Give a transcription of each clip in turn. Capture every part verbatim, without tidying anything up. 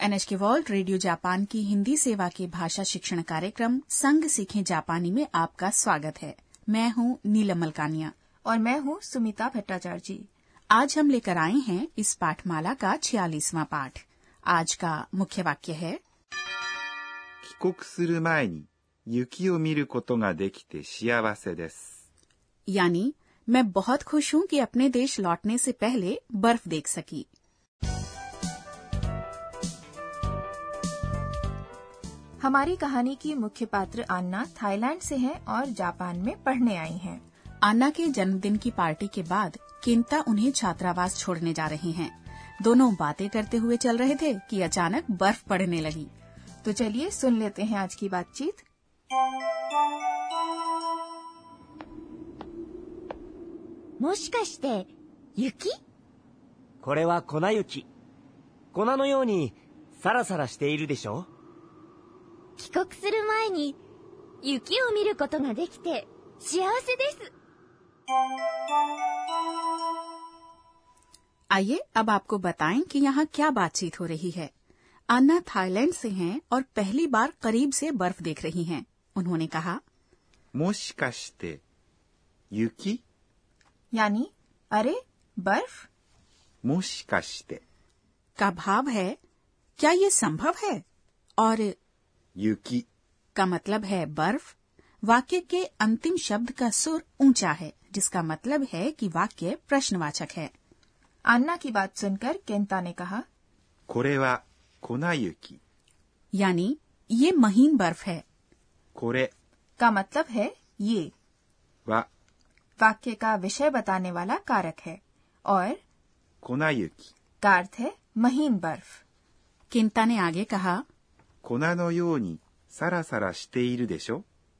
NHK world radio Japan की हिंदी सेवा के भाषा शिक्षण कार्यक्रम संग सीखें जापानी में आपका स्वागत है। मैं हूं नीलम मलकानिया और मैं हूं सुमिता भट्टाचार्य जी। आज हम लेकर आए हैं इस पाठमाला का छियालीसवां पाठ। आज का मुख्य वाक्य है 帰国する前に雪を見ることができて幸せです。 यानी मैं बहुत खुश हूं कि अपने देश लौटने से पहले बर्फ देख सकी। हमारी कहानी की मुख्य पात्र अन्ना थाईलैंड से हैं और जापान में पढ़ने आई हैं। अन्ना के जन्मदिन की पार्टी के बाद केंता उन्हें छात्रावास छोड़ने जा रहे हैं। दोनों बातें करते हुए चल रहे थे कि अचानक बर्फ पड़ने लगी। तो चलिए सुन लेते हैं आज की बातचीत। もしかして雪？ これは粉雪。粉のようにサラサラしているでしょ？ 帰国する前に雪を見ることができて幸せです。 आइए अब आपको बताएं कि यहाँ क्या बातचीत हो रही है। अन्ना थाईलैंड से हैं और पहली बार करीब से बर्फ देख रही हैं। उन्होंने कहा もしかして雪 यानी अरे बर्फ। もしかして का भाव है क्या ये संभव है, और 雪 का मतलब है बर्फ। वाक्य के अंतिम शब्द का सुर ऊंचा है, जिसका मतलब है कि वाक्य प्रश्नवाचक है। अन्ना की बात सुनकर केंता ने कहा これは粉雪 यानी ये महीन बर्फ है। これ का मतलब है ये। は वाक्य का विषय बताने वाला कारक है और 粉雪 का अर्थ है महीन बर्फ। केंता ने आगे कहा 粉のようにサラサラしているでしょ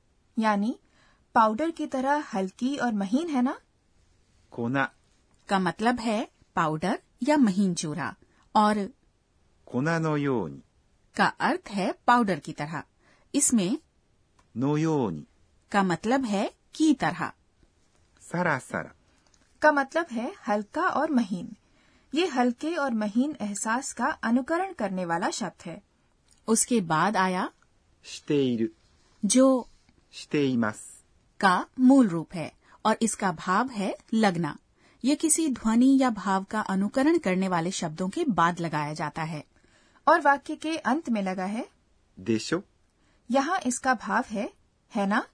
यानी पाउडर की तरह हल्की और महीन है ना। 粉 का मतलब है पाउडर या महीन चूरा, और 粉のように का अर्थ है पाउडर की तरह। इसमें のように का मतलब है की तरह। サラサラ का मतलब है हल्का और महीन। ये हल्के और महीन एहसास का अनुकरण करने वाला शब्द है। उसके बाद आया している जो しています का मूल रूप है और इसका भाव है लगना। ये किसी ध्वनि या भाव का अनुकरण करने वाले शब्दों के बाद लगाया जाता है। और वाक्य के अंत में लगा है でしょ यहाँ इसका भाव है है ना।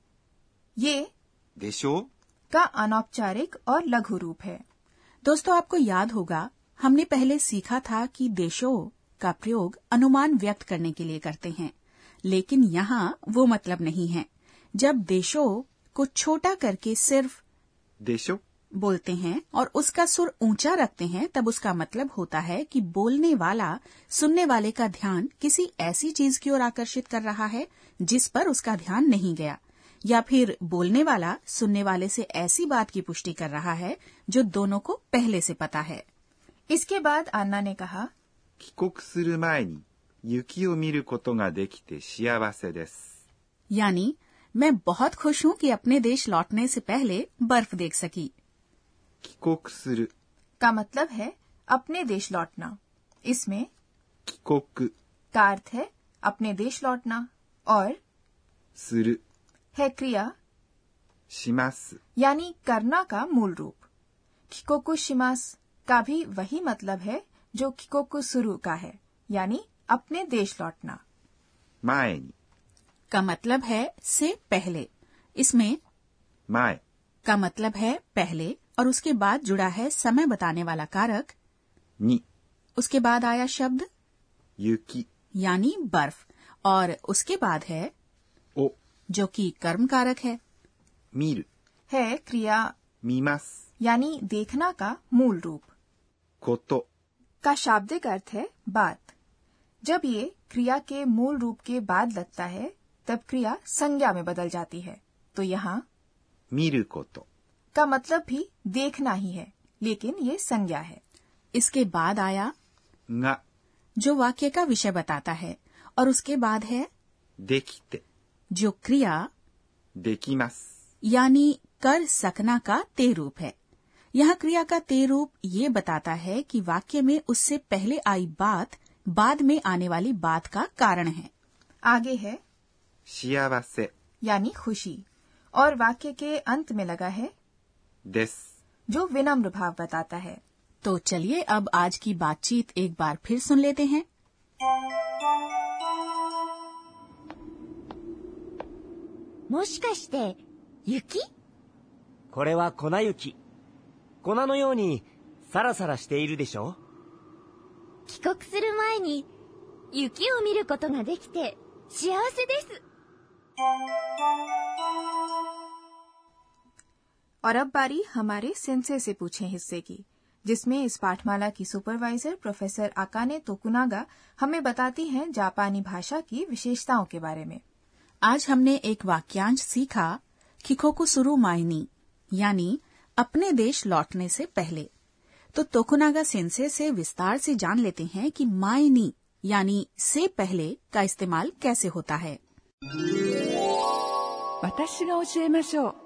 ये でしょ का अनौपचारिक और लघु रूप है। दोस्तों, आपको याद होगा हमने पहले सीखा था कि देशों का प्रयोग अनुमान व्यक्त करने के लिए करते हैं, लेकिन यहाँ वो मतलब नहीं है। जब देशों को छोटा करके सिर्फ でしょ बोलते हैं और उसका सुर ऊंचा रखते हैं, तब उसका मतलब होता है कि बोलने वाला सुनने वाले का ध्यान किसी ऐसी चीज की ओर आकर्षित कर रहा है जिस पर उसका ध्यान नहीं गया, या फिर बोलने वाला सुनने वाले से ऐसी बात की पुष्टि कर रहा है जो दोनों को पहले से पता है। इसके बाद अन्ना ने कहा 帰国する前に雪を見ることができて幸せです यानी मैं बहुत खुश हूँ कि अपने देश लौटने से पहले बर्फ देख सकी। 帰国する का मतलब है अपने देश लौटना। इसमें 帰国 का अर्थ है अपने देश लौटना और する है क्रिया します यानी करना का मूल रूप। किकोकु शिमास का भी वही मतलब है जो किकोकु सुरु का है, यानी अपने देश लौटना। 前に का मतलब है से पहले। इसमें 前 का मतलब है पहले और उसके बाद जुड़ा है समय बताने वाला कारक に उसके बाद आया शब्द 雪 यानी बर्फ, और उसके बाद है を जो कि कर्म कारक है। 見る है क्रिया 見ます यानी देखना का मूल रूप। こと का शाब्दिक अर्थ है बात। जब ये क्रिया के मूल रूप के बाद लगता है तब क्रिया संज्ञा में बदल जाती है। तो यहाँ 見ること का मतलब भी देखना ही है, लेकिन ये संज्ञा है। इसके बाद आया が जो वाक्य का विषय बताता है, और उसके बाद है できて जो क्रिया できます यानी कर सकना का ते रूप है। यहाँ क्रिया का ते रूप ये बताता है कि वाक्य में उससे पहले आई बात बाद में आने वाली बात का कारण है। आगे है 幸せ यानी खुशी और वाक्य के अंत में लगा है です。 जो विनम्र भाव बताता है। तो चलिए अब आज की बातचीत एक बार फिर सुन लेते हैं। もしかして雪？ これは粉雪。粉のようにサラサラしているでしょ。 帰国する前に雪を見ることができて幸せです。 और अब बारी हमारे सेंसे से पूछे हिस्से की, जिसमें इस पाठमाला की सुपरवाइजर प्रोफेसर अकाने तोकुनागा हमें बताती हैं जापानी भाषा की विशेषताओं के बारे में। आज हमने एक वाक्यांश सीखा किकोकु सुरु माइनी, यानी अपने देश लौटने से पहले। तो तोकुनागा सेंसे से विस्तार से जान लेते हैं कि माइनी यानी से पहले का इस्तेमाल कैसे होता है। 私が教えましょう。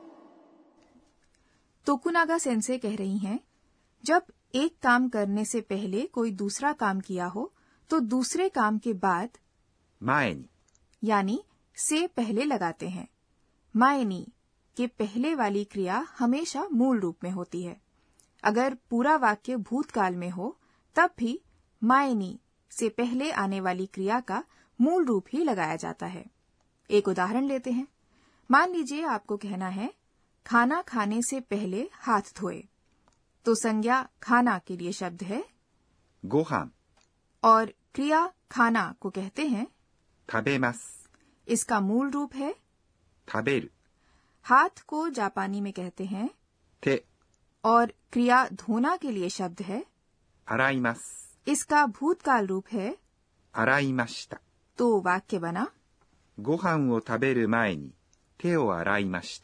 तोकुनागा सेंसे कह रही हैं, जब एक काम करने से पहले कोई दूसरा काम किया हो तो दूसरे काम के बाद 前に यानी से पहले लगाते हैं। मायनी के पहले वाली क्रिया हमेशा मूल रूप में होती है। अगर पूरा वाक्य भूतकाल में हो तब भी मायनी से पहले आने वाली क्रिया का मूल रूप ही लगाया जाता है। एक उदाहरण लेते हैं। मान लीजिए आपको कहना है खाना खाने से पहले हाथ धोए, तो संज्ञा खाना के लिए शब्द है ご飯 और क्रिया खाना को कहते हैं 食べます इसका मूल रूप है 食べる हाथ को जापानी में कहते हैं 手 और क्रिया धोना के लिए शब्द है 洗います इसका भूतकाल रूप है 洗いました तो वाक्य बना ご飯を食べる前に手を洗いました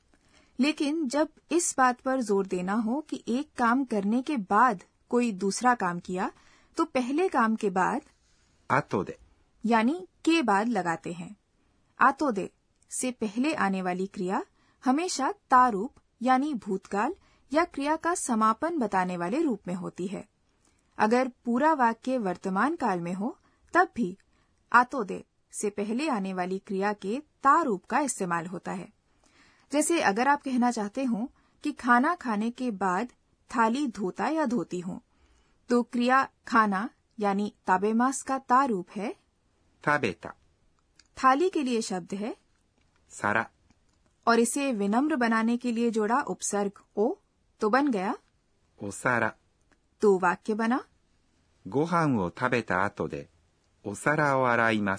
लेकिन जब इस बात पर जोर देना हो कि एक काम करने के बाद कोई दूसरा काम किया तो पहले काम के बाद 後で यानी के बाद लगाते हैं। आतो दे से पहले आने वाली क्रिया हमेशा ता रूप यानी भूतकाल या क्रिया का समापन बताने वाले रूप में होती है। अगर पूरा वाक्य वर्तमान काल में हो तब भी आतो दे से पहले आने वाली क्रिया के ता रूप का इस्तेमाल होता है। जैसे अगर आप कहना चाहते हो कि खाना खाने के बाद थाली धोता या धोती हूँ, तो क्रिया खाना यानी ताबेमास का ता रूप है 食べた थाली के लिए शब्द है 皿 और इसे विनम्र बनाने के लिए जोड़ा उपसर्ग ओ तो बन गया お皿 तो वाक्य बना ご飯を食べた後でお皿を洗います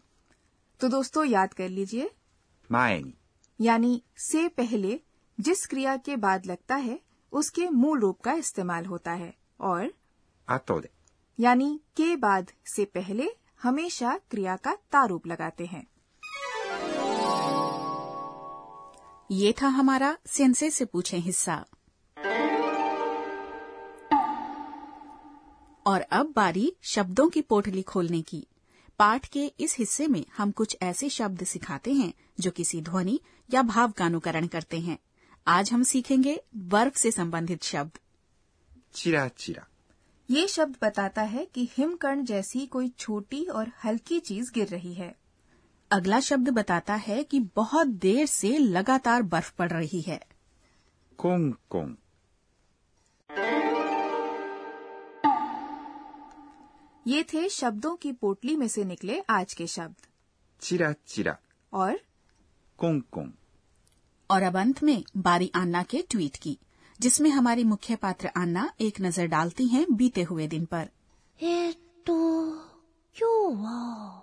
तो दोस्तों याद कर लीजिए, 前に यानी से पहले जिस क्रिया के बाद लगता है उसके मूल रूप का इस्तेमाल होता है और 後で यानी के बाद से पहले हमेशा क्रिया का ता रूप लगाते हैं। ये था हमारा सेंसे से पूछे हिस्सा। और अब बारी शब्दों की पोटली खोलने की। पाठ के इस हिस्से में हम कुछ ऐसे शब्द सिखाते हैं जो किसी ध्वनि या भाव का अनुकरण करते हैं। आज हम सीखेंगे बर्फ से संबंधित शब्द। チラチラ ये शब्द बताता है कि हिमकण जैसी कोई छोटी और हल्की चीज गिर रही है। अगला शब्द बताता है कि बहुत देर से लगातार बर्फ पड़ रही है। コンコン ये थे शब्दों की पोटली में से निकले आज के शब्द। チラチラ और コンコン और अब अंत में बारी अन्ना के ट्वीट की, जिसमें हमारी मुख्य पात्र अन्ना एक नजर डालती हैं बीते हुए दिन पर। えーっと、今日は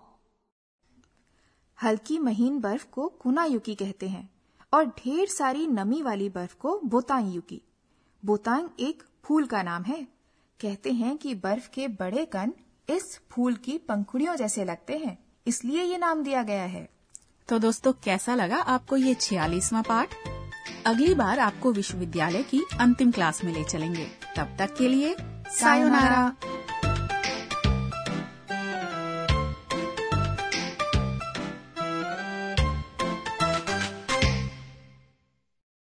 हल्की महीन बर्फ को कुनायुकी कहते हैं और ढेर सारी नमी वाली बर्फ को बोतांग युकी। बोतांग एक फूल का नाम है। कहते हैं कि बर्फ के बड़े कण इस फूल की पंखुड़ियों जैसे लगते हैं, इसलिए ये नाम दिया गया है। तो दोस्तों कैसा लगा आपको ये छियालीसवां पाठ? अगली बार आपको विश्वविद्यालय की अंतिम क्लास में ले चलेंगे। तब तक के लिए सायोनारा।